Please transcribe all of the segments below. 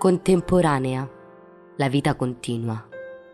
Contemporanea, la vita continua.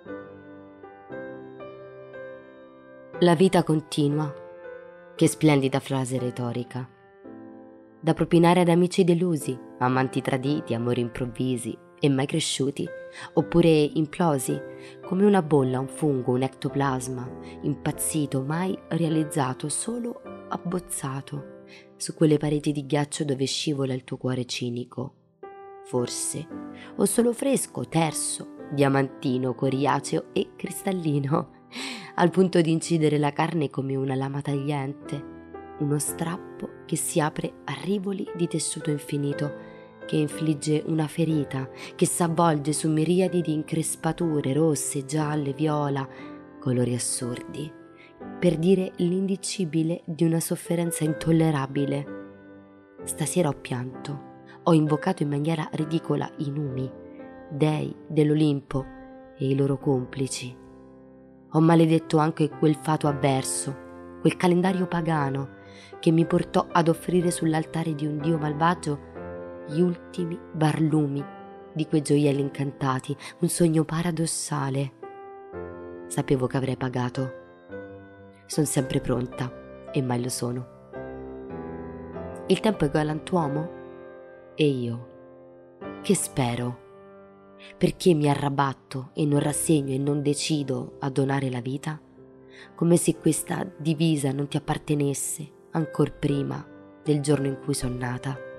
La vita continua, che splendida frase retorica. Da propinare ad amici delusi, amanti traditi, amori improvvisi e mai cresciuti, oppure implosi, come una bolla, un fungo, un ectoplasma, impazzito, mai realizzato, solo abbozzato, su quelle pareti di ghiaccio dove scivola il tuo cuore cinico. Forse, o solo fresco, terso, diamantino, coriaceo e cristallino, al punto di incidere la carne come una lama tagliente, uno strappo che si apre a rivoli di tessuto infinito, che infligge una ferita, che s'avvolge su miriadi di increspature rosse, gialle, viola, colori assurdi, per dire l'indicibile di una sofferenza intollerabile. Stasera ho pianto, ho invocato in maniera ridicola i numi, dei dell'Olimpo e i loro complici. Ho maledetto anche quel fato avverso, quel calendario pagano che mi portò ad offrire sull'altare di un dio malvagio gli ultimi barlumi di quei gioielli incantati, un sogno paradossale. Sapevo che avrei pagato. Sono sempre pronta e mai lo sono. Il tempo è galantuomo? E io? Che spero? Perché mi arrabatto e non rassegno e non decido a donare la vita? Come se questa divisa non ti appartenesse ancor prima del giorno in cui sono nata.